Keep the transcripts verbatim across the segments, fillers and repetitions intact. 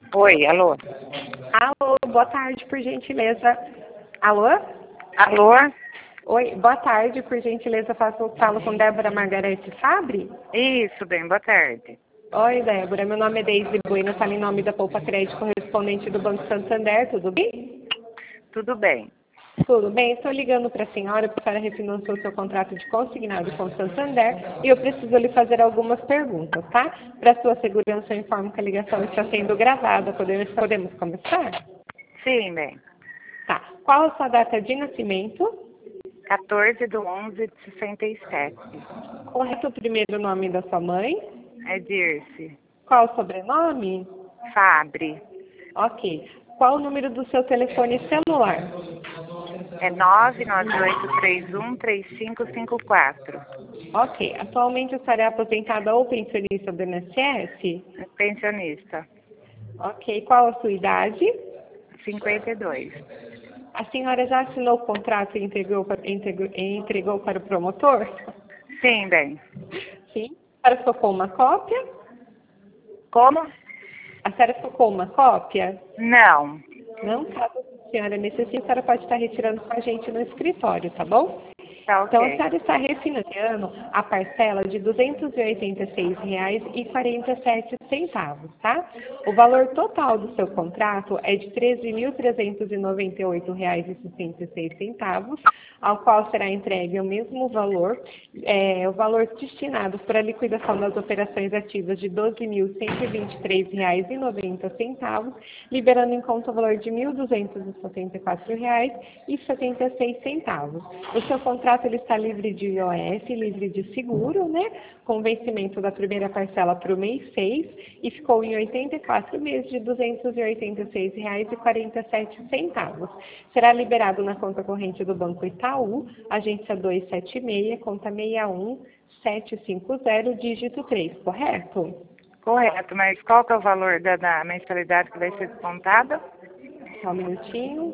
Oi, alô? Alô, boa tarde, por gentileza. Alô? Alô? Oi, boa tarde, por gentileza, faço falo com Débora Margarete Fabre? Isso, bem, boa tarde. Oi, Débora, meu nome é Deise Bueno, falo em nome da Poupa Crédito, correspondente do Banco Santander, tudo bem? Tudo bem. Tudo bem, estou ligando para a senhora porque a senhora refinanciou seu contrato de consignado com o Santander e eu preciso lhe fazer algumas perguntas, tá? Para sua segurança, eu informo que a ligação está sendo gravada. Podemos, podemos começar? Sim, bem. Tá. Qual a sua data de nascimento? quatorze de onze de sessenta e sete. Correto o primeiro nome da sua mãe? É Dirce. Qual o sobrenome? Fabre. Ok. Qual o número do seu telefone celular? É nove nove oito três um três cinco cinco quatro. Ok. Atualmente a senhora é aposentada ou pensionista do I N S S? Pensionista. Ok. Qual a sua idade? cinquenta e dois. A senhora já assinou o contrato e entregou para, entregou, entregou para o promotor? Sim, bem. Sim. A senhora focou uma cópia? Como? A senhora focou uma cópia? Não. Não, caso a senhora necessite, a senhora pode estar retirando com a gente no escritório, tá bom? Tá Então, a ok. senhora está refinanciando a parcela de duzentos e oitenta e seis reais e quarenta e sete centavos, tá? O valor total do seu contrato é de treze mil trezentos e noventa e oito reais e sessenta e seis centavos, ao qual será entregue o mesmo valor, é, o valor destinado para a liquidação das operações ativas de doze mil cento e vinte e três reais e noventa centavos, liberando em conta o valor de mil duzentos e setenta e quatro reais e setenta e seis centavos. O seu contrato ele está livre de I O F, livre de seguro, né? Com vencimento da primeira parcela para o mês seis e ficou em oitenta e quatro meses de duzentos e oitenta e seis reais e quarenta e sete centavos. Será liberado na conta corrente do Banco Itaú, agência duzentos e setenta e seis, conta seis um sete cinco zero, dígito três, correto? Correto, mas qual que é o valor da, da mensalidade que vai ser descontada? Só um minutinho.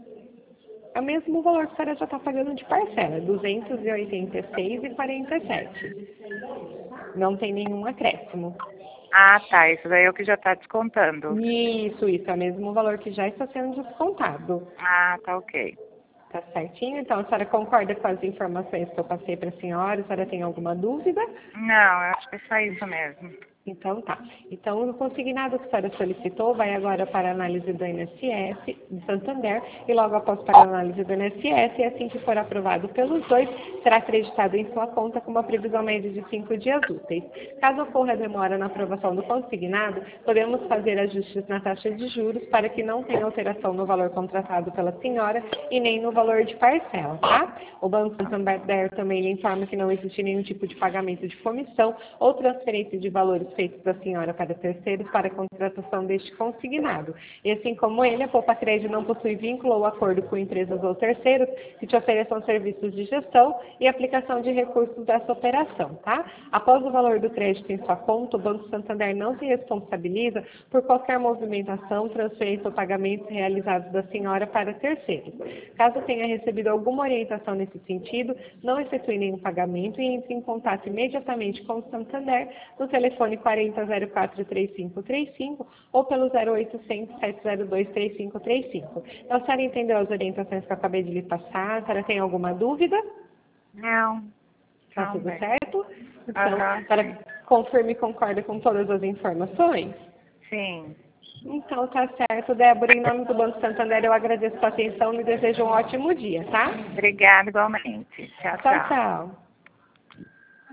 É o mesmo valor que a senhora já está pagando de parcela, duzentos e oitenta e seis reais e quarenta e sete centavos. Não tem nenhum acréscimo. Ah, tá. Isso daí é o que já está descontando. Isso, isso, é o mesmo valor que já está sendo descontado. Ah, tá ok. Tá certinho? Então, a senhora concorda com as informações que eu passei para a senhora? A senhora tem alguma dúvida? Não, eu acho que é só isso mesmo. Então, tá. Então, o consignado que a senhora solicitou vai agora para a análise do I N S S de Santander e logo após para a análise do I N S S, e assim que for aprovado pelos dois, será acreditado em sua conta com uma previsão média de cinco dias úteis. Caso ocorra demora na aprovação do consignado, podemos fazer ajustes na taxa de juros para que não tenha alteração no valor contratado pela senhora e nem no valor de parcela, tá? O Banco Santander também lhe informa que não existe nenhum tipo de pagamento de comissão ou transferência de valores feitos da senhora para terceiros para a contratação deste consignado. E assim como ele, a Poupa Crédito não possui vínculo ou acordo com empresas ou terceiros que te ofereçam serviços de gestão e aplicação de recursos dessa operação, tá? Após o valor do crédito em sua conta, o Banco Santander não se responsabiliza por qualquer movimentação, transferência ou pagamentos realizados da senhora para terceiros. Caso tenha recebido alguma orientação nesse sentido, não efetue nenhum pagamento e entre em contato imediatamente com o Santander no telefone quarenta zero quatro três cinco três cinco ou pelo zero oitocentos sete zero dois três cinco três cinco. Então, a senhora entendeu as orientações que eu acabei de lhe passar? A senhora tem alguma dúvida? Não. Tá Não, tudo bem. certo? Então, Aham, a senhora confirme e concorda com todas as informações? sim. Então, tá certo, Débora. Em nome do Banco Santander, eu agradeço a sua atenção e desejo um ótimo dia, tá? Obrigada igualmente. Tchau, Tchau, tchau. tchau.